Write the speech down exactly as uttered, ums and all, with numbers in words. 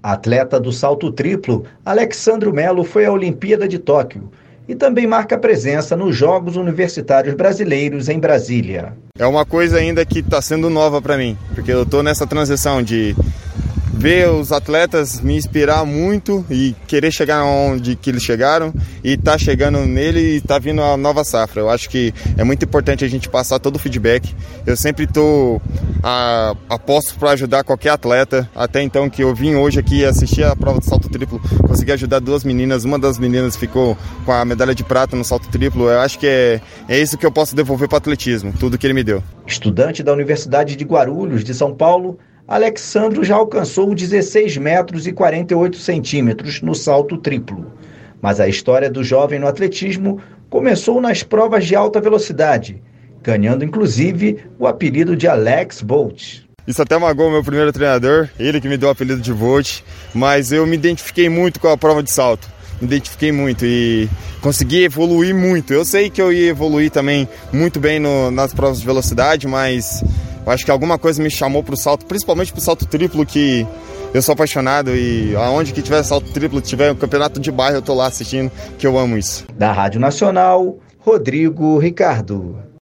Atleta do salto triplo, Alexandro Melo foi à Olimpíada de Tóquio e também marca presença nos Jogos Universitários Brasileiros em Brasília. É uma coisa ainda que está sendo nova para mim, porque eu estou nessa transição de ver os atletas me inspirar muito e querer chegar onde que eles chegaram e tá chegando nele e tá vindo a nova safra. Eu acho que é muito importante a gente passar todo o feedback. Eu sempre estou a, a posto para ajudar qualquer atleta. Até então que eu vim hoje aqui assistir a prova de salto triplo, consegui ajudar duas meninas. Uma das meninas ficou com a medalha de prata no salto triplo. Eu acho que é, é isso que eu posso devolver para o atletismo, tudo que ele me deu. Estudante da Universidade de Guarulhos, de São Paulo, Alexandro já alcançou dezesseis metros e quarenta e oito centímetros no salto triplo. Mas a história do jovem no atletismo começou nas provas de alta velocidade, ganhando inclusive o apelido de Alex Bolt. Isso até magoou meu primeiro treinador, ele que me deu o apelido de Bolt, mas eu me identifiquei muito com a prova de salto. Me identifiquei muito e consegui evoluir muito. Eu sei que eu ia evoluir também muito bem no, nas provas de velocidade, mas eu acho que alguma coisa me chamou para o salto, principalmente para o salto triplo, que eu sou apaixonado e aonde que tiver salto triplo, tiver um campeonato de bairro, eu tô lá assistindo, que eu amo isso. Da Rádio Nacional, Rodrigo Ricardo.